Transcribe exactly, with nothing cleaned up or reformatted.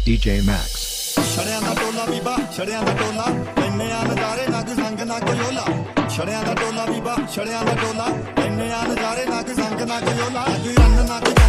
D J Max. ਛੜਿਆਂ ਦਾ ਟੋਲਾ ਬੀਬਾ ਛੜਿਆਂ ਦਾ ਟੋਲਾ ਇੰਨੇ ਆ ਨਜ਼ਾਰੇ ਨਗ ਸੰਗ ਨਾ ਕੋਯੋਲਾ ਛੜਿਆਂ ਦਾ ਟੋਲਾ ਬੀਬਾ ਛੜਿਆਂ ਦਾ ਟੋਲਾ ਇੰਨੇ ਆ ਨਜ਼ਾਰੇ ਨਗ ਸੰਗ ਨਾ ਕੋਯੋਲਾ ਨਗ ਰੰਨ ਨਗ